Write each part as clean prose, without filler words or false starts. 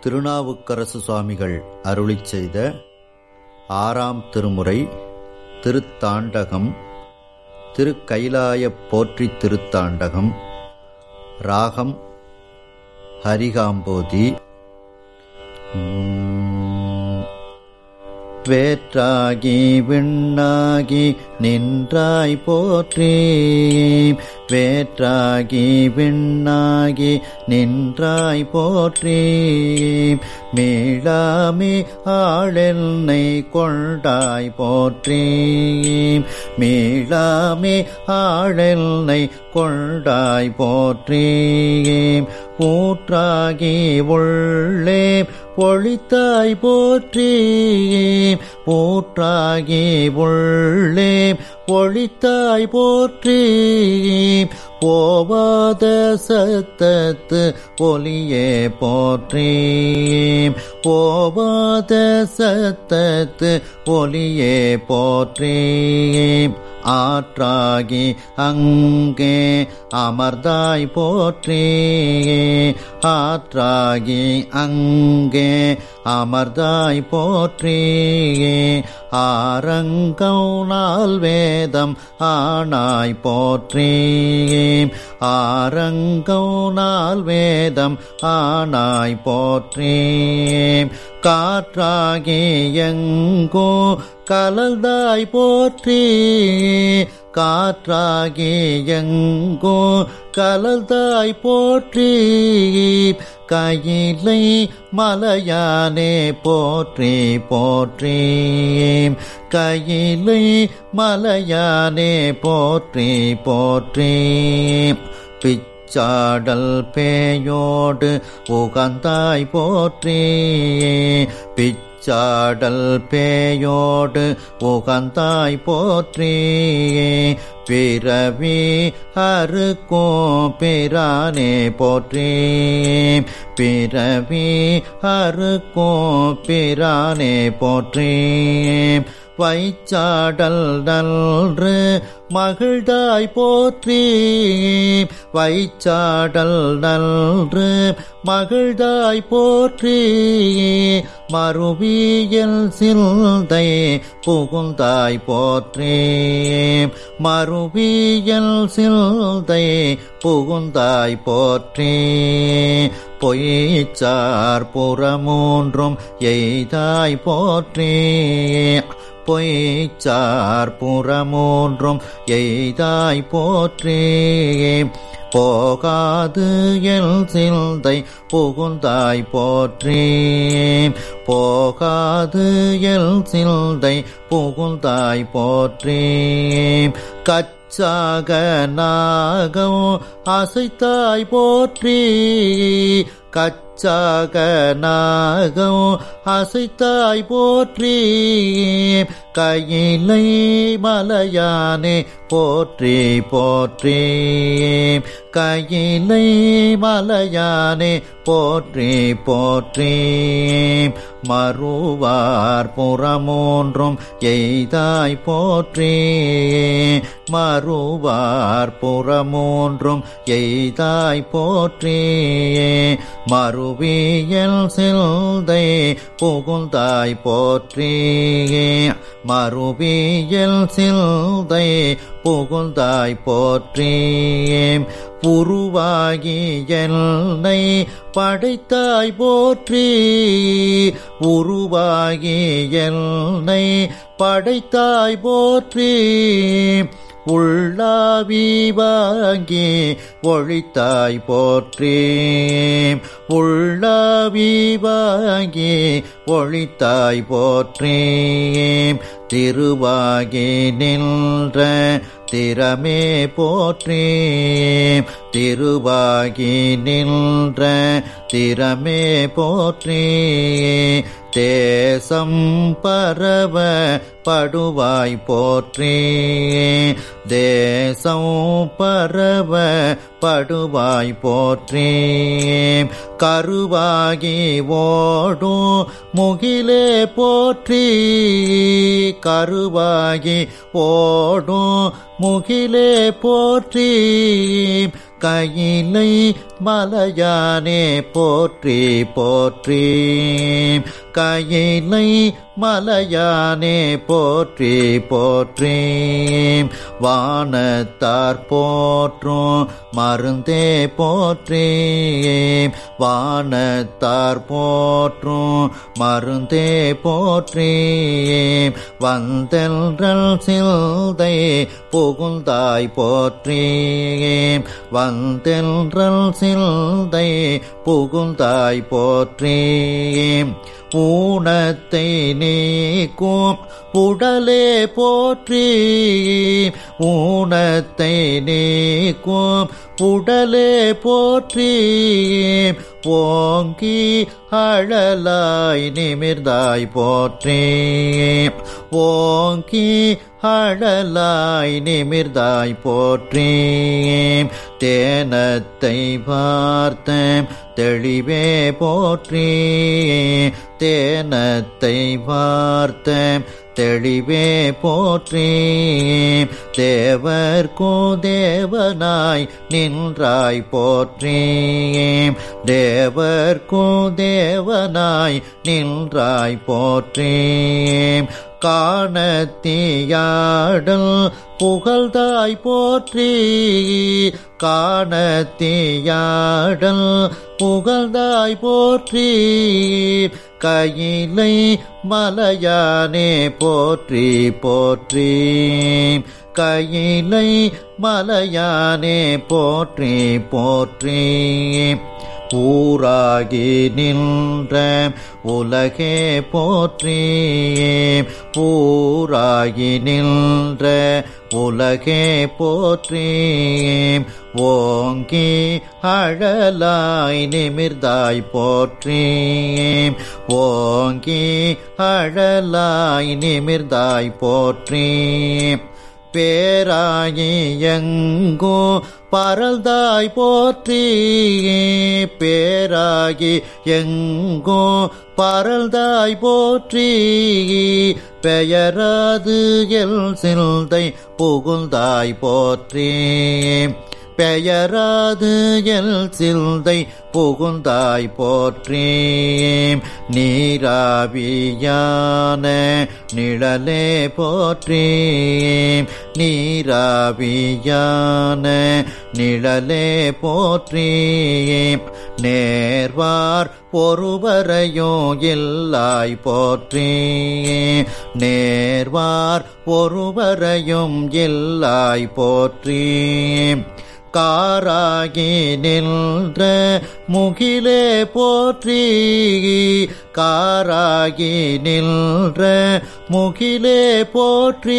திருநாவுக்கரசு சுவாமிகள் அருளிச் செய்த 6ஆம் திருமுறை திருத்தாண்டகம், திருக்கைலாயப் போற்றி திருத்தாண்டகம். ராகம் ஹரிகாம்போதி. வேற்றாகி விண்ணாகி நின்றாய் போற்றி, வேற்றாகி விண்ணாகி நின்றாய் போற்றி, மீளாமே ஆளென்னை கொண்டாய் போற்றி, மீளாமே ஆளென்னை கொண்டாய் போற்றி, ஊற்றாகி உள்ளே ஒளித்தாய் போற்றி, ஊற்றாகி உள்ளே ஒளித்தாய் போற்றி, போவாத சத்தத்து ஒலியே போற்றி, போவாத சத்தத்து ஒலியே போற்றி, ஆற்றாகி அங்கே அமர்ந்தாய் போற்றி, ஆற்றாகி அங்கே அமர்ந்தாய் போற்றி, ஆரங்கௌனால் வேதம் ஆனாய் போற்றி, ஆரங்கௌனால் வேதம் ஆனாய் போற்றி, காற்றாகி எங்கோ கலந்தாய் போற்றி, காற்றாகி எங்கோ கலந்தாய் போற்றி, கையிலை மலையானே போற்றி போற்றி, கையிலை மலையானே போற்றி போற்றி, பிச்சாடல் பேயோடு உகந்தாய் போற்றி, பிச்சாடல் பேயோடு உகந்தாய் போற்றி, பிறவி அறுக்கும் பிரானே போற்றி, பிறவி அறுக்கும் பிரானே போற்றி, வைச்சாடல் நன்று மகிழ்ந்தாய் போற்றி, வைச்சாடல் நன்று மகிழ்ந்தாய் போற்றி, மறுவியல் சிந்தை புகுந்தாய் போற்றி, மறுவியல் சிந்தை புகுந்தாய் போற்றி, பொய்ச்சார் புறமூன்றும் எய்தாய் போற்றி, பொய்ச்சார் புறமூன்றும் எய்தாய் போற்றி, போகாது எல் சிந்தை புகுந்தாய் போற்றி, போகாது எல் சிந்தை புகுந்தாய் போற்றி, கச்சாக நாகம் அசைத்தாய் போற்றி, கச்சாக நாகம் அசைத்தாய் போற்றி, கையிலை மலையானே போற்றி போற்றி, கையிலை மலையானே போற்றி போற்றி, மறுவார் புறமூன்றும் எய்தாய் போற்றி, மறுவார் புறமூன்றும் எய்தாய் போற்றி, மறுவியல் சிந்தை புகுந்தாய் போற்றி, மறுவியல் சிந்தை புகுந்தாய் போற்றி, உருவாகி என்னை படைத்தாய் போற்றி, உருவாகி என்னை படைத்தாய் போற்றி, உள்ளாவி வாங்கி ஒழித்தாய் போற்றி, உள்ளாவி வாங்கி ஒழித்தாய் போற்றி, திருவாகி நின்ற திறமே போற்றி, திருவாகி நின்ற திறமே போற்றி, தேசம் பரவ படுவாய் போற்றி, தேசம் பரவ படுவாய் போற்றி, கருவாகி ஓடும் முகிலே போற்றி, கருவாகி ஓடும் முகிலே போற்றி, கையிலை மலையானே போற்றி போற்றி. கையிலை மலையானே போற்றி போற்றி. வானத்தார் போற்றும் மருந்தே போற்றி. வானத்தார் போற்றும் மருந்தே போற்றி. வந்தென்றல் சிந்தை புகுந்தாய் போற்றி. வந்தென்றல் சிந்தை புகுந்தாய் போற்றி. ஊனத்தை நீக்கும் உடலே போற்றி. ஊனத்தை நீக்கும் உடலே போற்றி. ஓங்கி அழலாய் நிமிர்ந்தாய் போற்றி. ஓங்கி அழலாய் நிமிர்ந்தாய் போற்றி. தேனத்தை பார்த்த தெளிவே போற்றி. தேனத்தை பார்த்த தெளிவே போற்றி. தேவர்க்கு தேவனாய் நின்றாய் போற்றி. தேவர்க்கு தேவனாய் நின்றாய் போற்றி. காணத்தியாடல் புகழ்தாய் போற்றி. காணத்தியாடல் புகழ்தாய் போற்றி. கையிலை மலையானே போற்றி போற்றி. கையிலை மலையானே போற்றி போற்றி. ஊராகி நின்ற உலகே போற்றி. ஊராகி நின்ற உலகே போற்றி. ஓங்கி அழலாய் நிமிர்ந்தாய் போற்றி. ஓங்கி அழலாய் நிமிர்ந்தாய் போற்றி. பேராகி எங்கோ பரல்தாய் போற்றி. பேராகி எங்கோ பரல்தாய் போற்றி. பெயராது எல் சிந்தை புகுந்தாய் போற்றி. பெயராது எல் சிந்தை புகுந்தாய் போற்றி. நீராவியான நிழலே போற்றி. நீராவியான நிழலே போற்றி. நேர்வார் ஒருவரையும் இல்லாய் போற்றி. நேர்வார் ஒருவரையும் இல்லாய் போற்றி. காராகி நின்ற முகிலே போற்றி. காராகி நின்ற முகிலே போற்றி.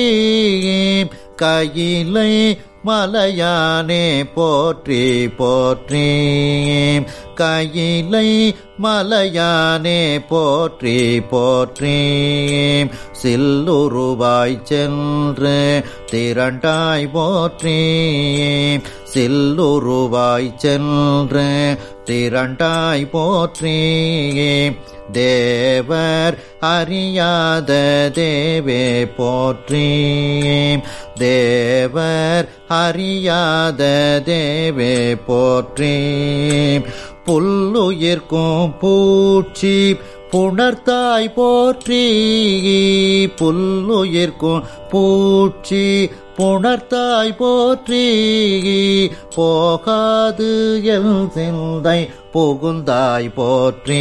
கையிலை மலையானே போற்றி போற்றி. கையிலை மலையானே போற்றி போற்றி. சில்லுருவாய் சென்று திரண்டாய் போற்றி. சில்லுருவாய் சென்று திரண்டாய் போற்றி. தேவர் அறியாத தேவே போற்றி. தேவர் அறியாத தேவே போற்றி. புல்லுயிர்க்கும் பூச்சி புணர்த்தாய் போற்றி. புல்லுயிர்க்கும் பூச்சி புணர்த்தாய் போற்றி. போகாது எல் சிந்தை புகுந்தாய் போற்றி.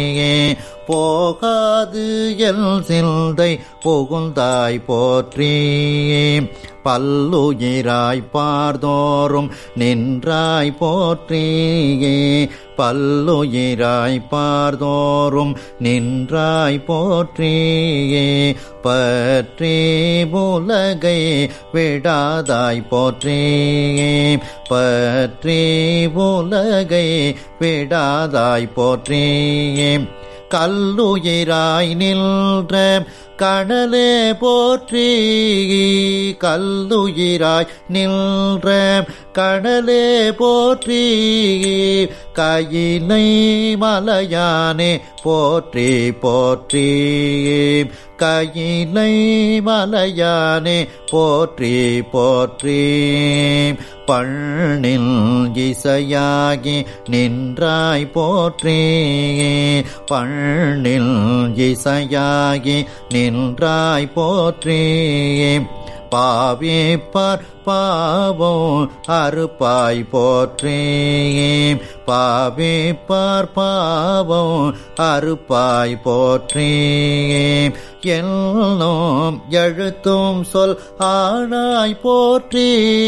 போகாது எல் சிந்தை புகுந்தாய் போற்றி. பல்லுயிராய் பார்தோறும் நின்றாய் போற்றி. பல்லுயிராய் பார்தோறும் நின்றாய் போற்றி. பற்றி உலகை விடாதாய் போற்றி. பற்றி உலகை விடாதாய் போற்றி. கல்லுயிராய் நின்ற கணலே போற்றி. கல்லுயிராய் நின்ற கணலே போற்றி கையிலை மலையானே போற்றி போற்றி கையிலை மலையானே போற்றி போற்றி பண்ணில் இசையாகி நின்றாய் போற்றி பண்ணில் இசையாகி நின்றாய் போற்றி பாவிப்பார் பாவம் அறுப்பாய் போற்றி பாவிப்பார் பாவம் அறுப்பாய் போற்றி எல்லும் எழுத்தும் சொல் ஆனாய் போற்றி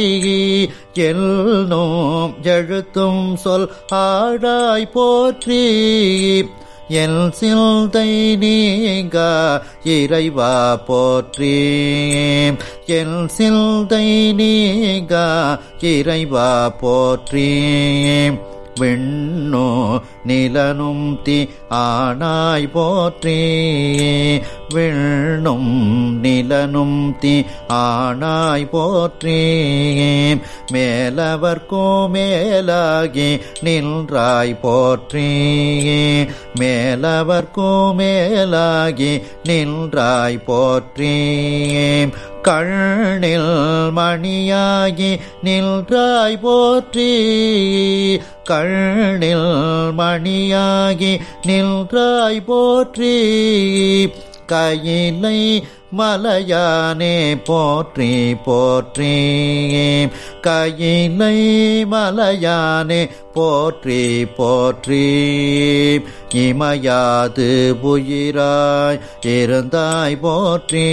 எல்லும் எழுத்தும் சொல் ஆனாய் போற்றி எல் சிந்தை நீங்க இறைவா போற்றி எல் சிந்தை நீங்க இறைவா போற்றி விண்ணோ நிலனும் தீ ஆனாய் போற்றி விண்ணும் நிலனும் தீ ஆனாய் போற்றி மேலவர்க்கோ மேலாகி நின்றாய் போற்றி மேலவர்க்கோ மேலாகி நின்றாய் போற்றி கண்ணில் மணியாகி நின்றாய் போற்றி கண்ணில் மணியாகி நின்றாய் போற்றி கையிலை மலையானே போற்றி போற்றி கையிலை மலையானே போற்றி போற்றி இமையாது உயிராய் இருந்தாய் போற்றி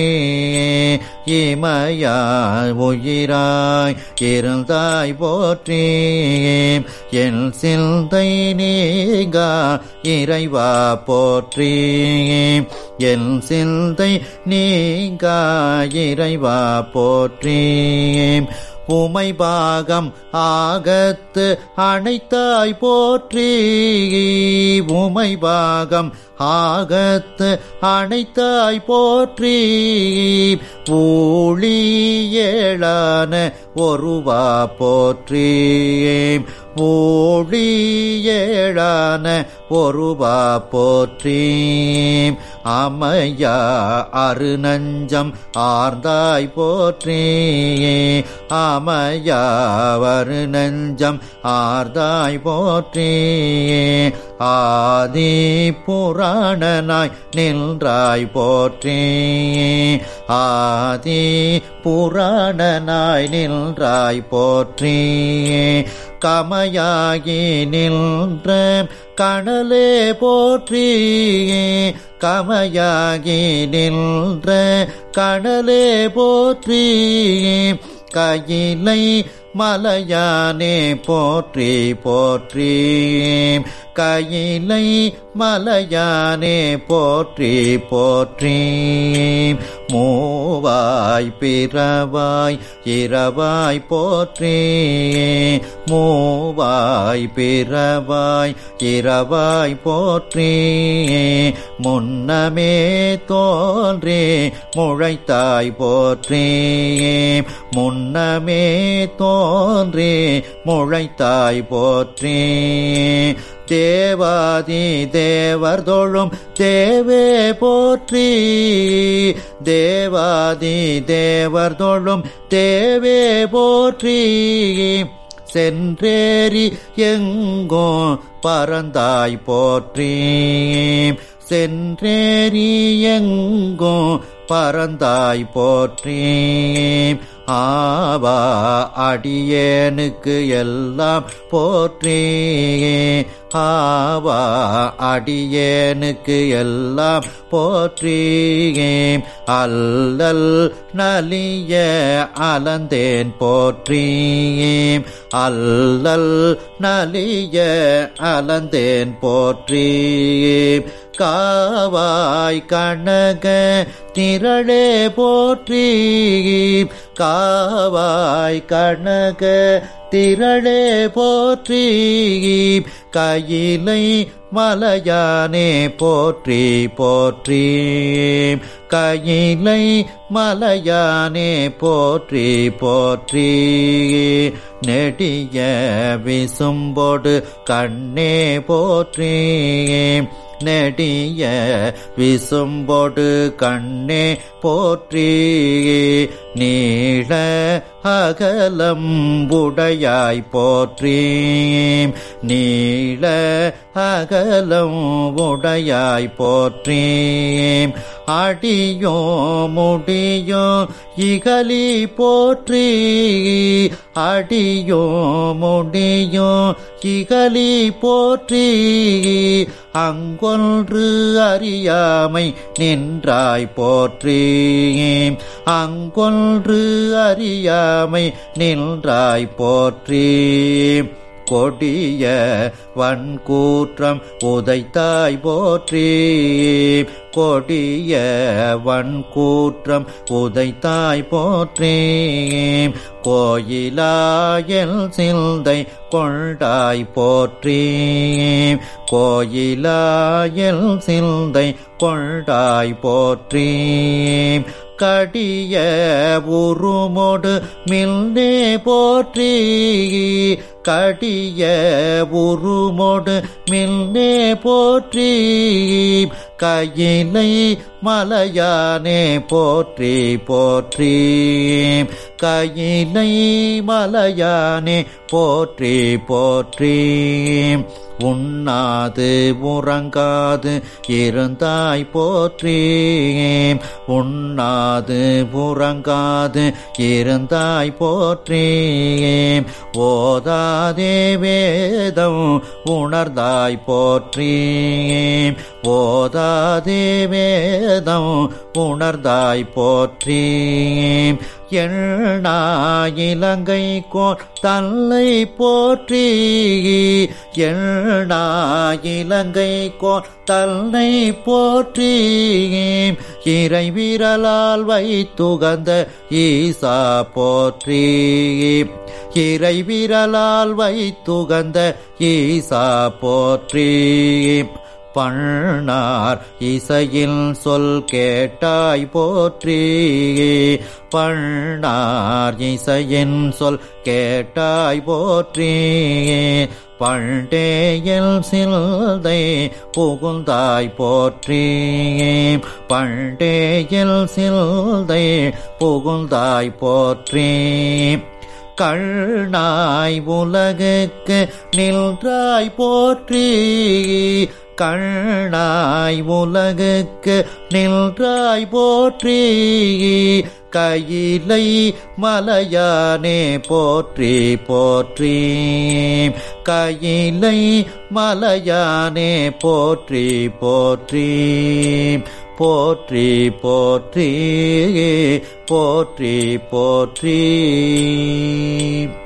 இமையாய் உயிராய் இருந்தாய் போற்றி என் சிந்தை நீங்க இறைவா போற்றி என் சிந்தை நீங்க இறைவா போற்றி உமை பாகம் ஆகத்து அணைத்தாய் போற்றி உமை பாகம் ஆகத்து அணைத்தாய் போற்றி ஊழி ஏழான ஒருவா போற்றி ஊழி ஏழான ஒருவா போற்றி அமையா அருநஞ்சம் ஆர்ந்தாய் போற்றி அமையா அருநஞ்சம் ஆர்ந்தாய் போற்றி ஆதி புராணனாய் நின்றாய் போற்றி ஆதி புராணனாய் நின்றாய் போற்றி கமையாகி நின்ற கணலே போற்றி கமையாகி நின்ற கணலே போற்றி கையிலை மலையானே போற்றி போற்றி கையிலை மலையானே போற்றி போற்றி மூவாய் பிறவாய் இரவாய் போற்றி மூவாய் பிறவாய் இரவாய் போற்றி முன்னமே தோன்றி முளைத்தாய் போற்றி முன்னமே தோன்றி முளைத்தாய் போற்றி தேவாதி தேவர் தொழும் தேவே போற்றி தேவாதி தேவர் தொழும் தேவே போற்றி சென்றேறி எங்கோ பறந்தாய் போற்றி சென்றேறி எங்கோ பறந்தாய் போற்றி ஆவா அடியேனுக்கு எல்லாம் போற்றி ஆவா அடியேனுக்கு எல்லாம் போற்றி அல்லல் நலிய அலந்தேன் போற்றி அல்லல் நலிய அலந்தேன் போற்றி காவாய் கனக திரளே போற்றி காவாய் கனக திரளே போற்றி கையிலை மலையானே போற்றி போற்றி கையிலை மலையானே போற்றி போற்றி நெடிய விசும்போடு கண்ணே போற்றி நெடிய விசும்போடு கண்ணே போற்றி நீள அகலம் உடையாய் போற்றி நீள அகலம் உடையாய் போற்றி அடியோ முடியோ இகலி போற்றி அடியோ முடியோ இகலி போற்றி அங்கொன்று அறியாமை நின்றாய் போற்றி அங்கொன்று அறியாமை நின்றாய் போற்றி கொடிய வன்கூற்றம் உதைத்தாய் போற்றி கொடிய வன்கூற்றம் உதைத்தாய் போற்றி கோயிலாயல் சிந்தை கொண்டாய் போற்றி கோயிலாயல் சிந்தை கொண்டாய் போற்றி கடிய உருமோடு மில்னே போற்றி கடிய உருமோடு மில்னே போற்றி கையிலை மலையானே போற்றி போற்றி கையிலை மலையானே போற்றி போற்றி உண்ணாது உறங்காது இருந்தாய் போற்றி உண்ணாது உறங்காது இருந்தாய் போற்றி ஓதாதே வேதம் உணர்ந்தாய் போற்றி ஓதாதே வேதம் உணர்ந்தாய் போற்றி எண்ணாயிலங்கை கோர் தல்லை போற்றி எண்ணாயிலங்கை கோர் தல்லை போற்றி இறைவிரலால் வைத்துகந்த ஈசா போற்றி இறைவிரலால் வைத்துகந்த ஈசா போற்றி பண்ணார் இசையில் சொல் கேட்டாய் போற்றி பண்ணார் இசையின் சொல் கேட்டாய் போற்றி பண்டேயல் சிந்தை புகுந்தாய் போற்றி பண்டேயல் சிந்தை புகுந்தாய் போற்றி கண்ணாய் உலகுக்கு நின்றாய் போற்றி கண்ணாய் உலகுக்கு நின்றாய் போற்றி கையிலை மலையானே போற்றி போற்றி கையிலை மலையானே போற்றி போற்றி போற்றி போற்றி போற்றி போற்றி